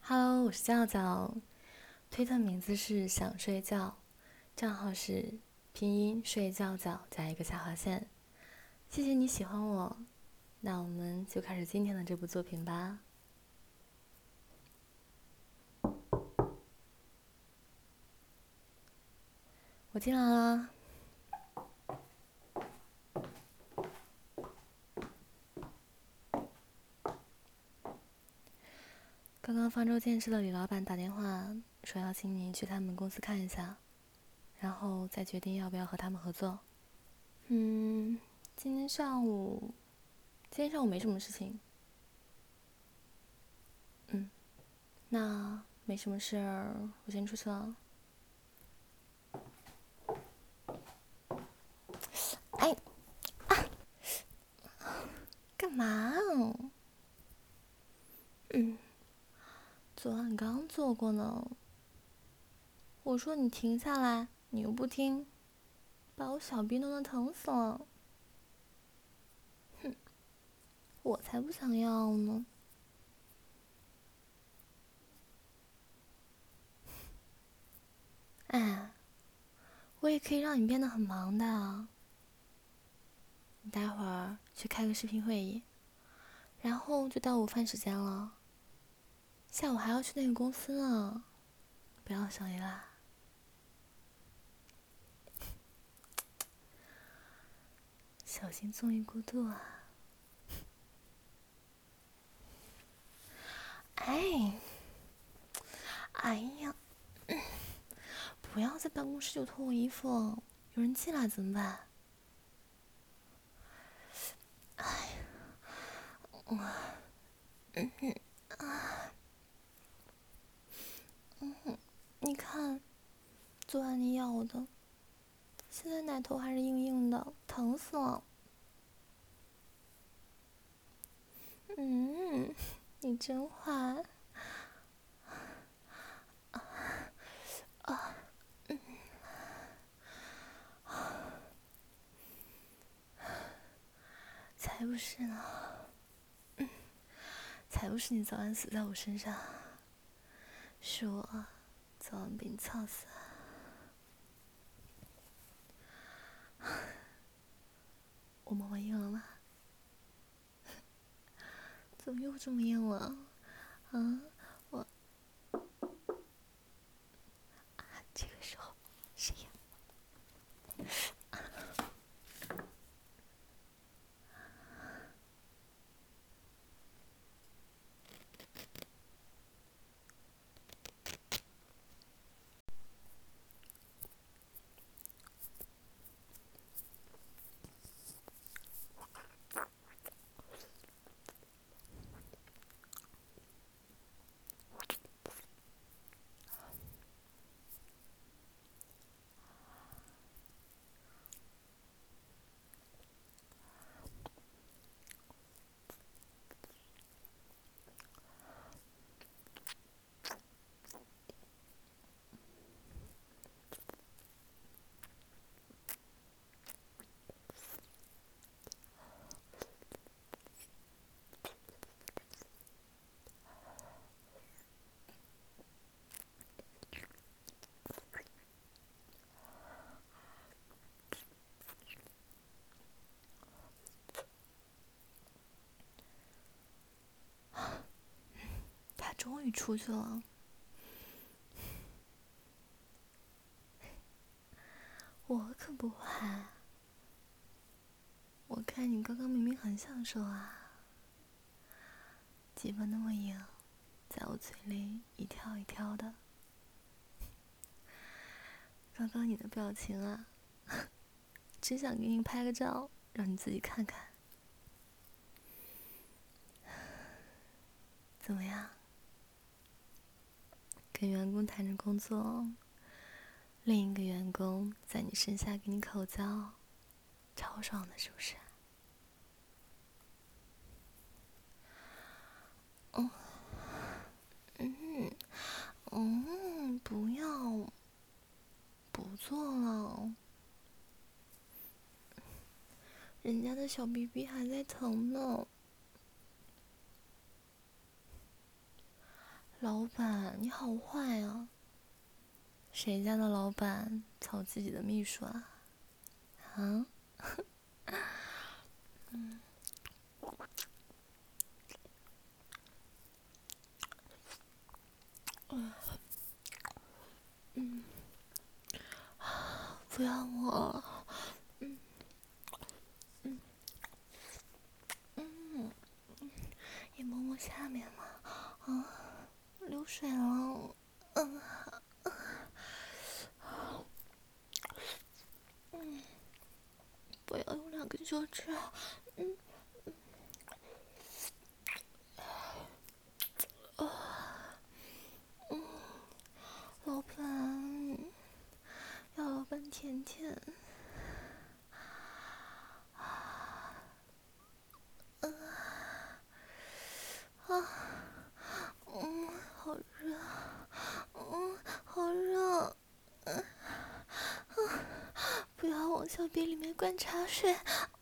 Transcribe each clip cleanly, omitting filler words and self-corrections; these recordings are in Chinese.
Hello，我是教教，推特名字是想睡觉，账号是拼音睡觉觉加一个下划线。谢谢你喜欢我，那我们就开始今天的这部作品吧。我进来啦。刚刚方舟建设的李老板打电话说要请你去他们公司看一下，然后再决定要不要和他们合作。今天上午没什么事情。那没什么事儿，我先出去了。哎，干嘛？昨晚刚做过呢。我说你停下来，你又不听，把我小臂弄得疼死了。我才不想要呢。哎，我也可以让你变得很忙的。你待会儿去开个视频会议，然后就到午饭时间了。下午还要去那个公司呢，不要想依赖。小心综艺过度啊！哎，哎呀，不要在办公室就脱我衣服，有人进来怎么办？你看，昨晚你咬的，现在奶头还是硬硬的，疼死了。你真坏。才不是呢，才不是你早晚死在我身上，是我早晚被你操死。我摸摸硬了吗？怎么又这么硬了？我这个时候谁呀？他终于出去了。我可不坏。我看你刚刚明明很享受啊，鸡巴那么硬，在我嘴里一跳一跳的。刚刚你的表情啊，只想给你拍个照，让你自己看看。怎么样？跟员工谈着工作，另一个员工在你身下给你口交，超爽的，是不是？不要，不做了。人家的小 BB 还在疼呢。 老板，你好坏啊！谁家的老板操自己的秘书啊？啊？不要我！也摸摸下面嘛。流水了。不要用2根手指。老板，要老板舔舔。好热，好热。不要往小臂里面灌茶水。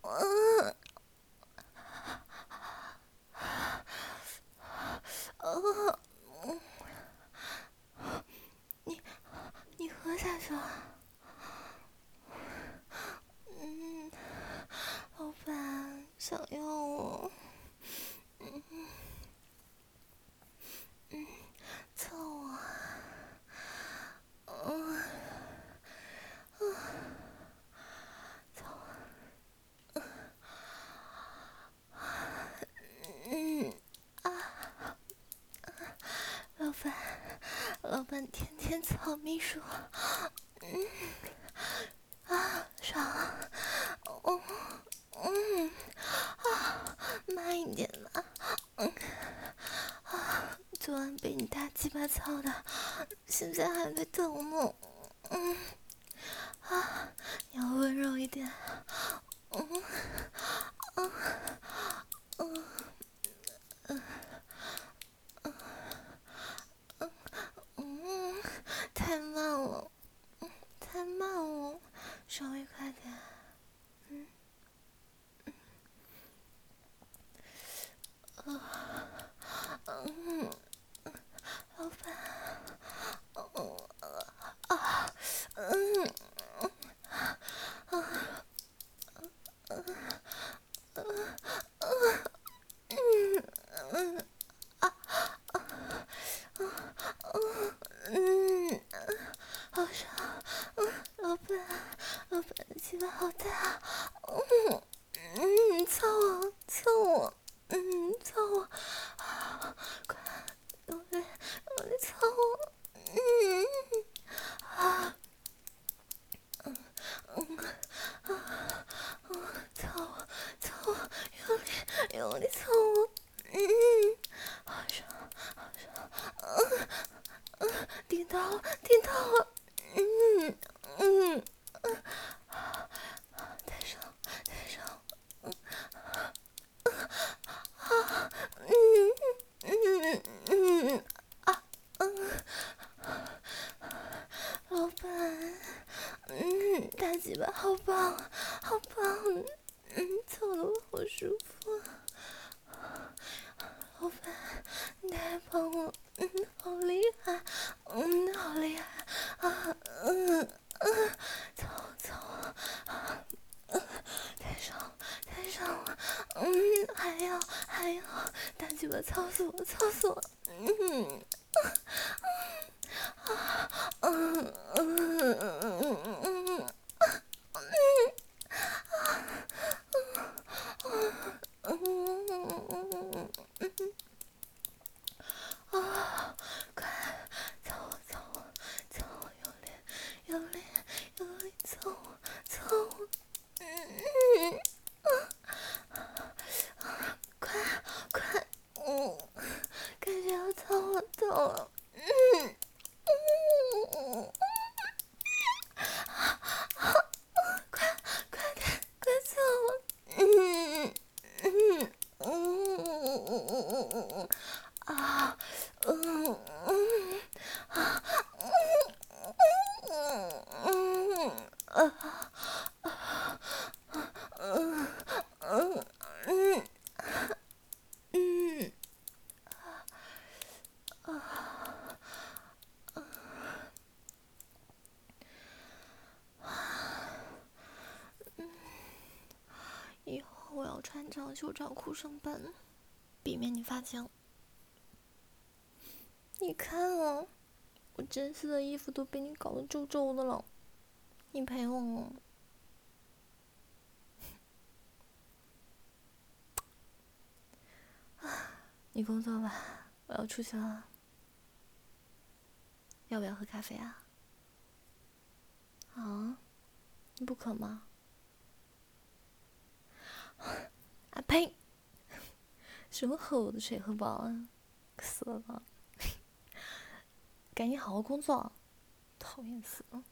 你喝下去了。老板想要我。操我。操我。老板天天操秘书。爽。慢一点吧。昨晚被你大鸡巴操的，现在还在疼呢。你要温柔一点。太慢了，太慢了，稍微快点。老板。好爽。老板的鸡巴好大。操我，操我，操我。快，用力操我。操我，用力操我。好爽，好爽。顶到了。太爽。老板，大鸡巴好棒，好棒。操得我好舒服。老板，你太棒了。好厉害。好厉害。操我。太爽了。还要，大鸡巴操死我。 班长袖长裤上班，避免你发现。你看啊，我真丝的衣服都被你搞得皱皱的了，你陪我。你工作吧，我要出去了。要不要喝咖啡啊？啊，你不渴吗？啊呸！什么喝我的水喝饱啊？死了！赶紧好好工作，讨厌死了。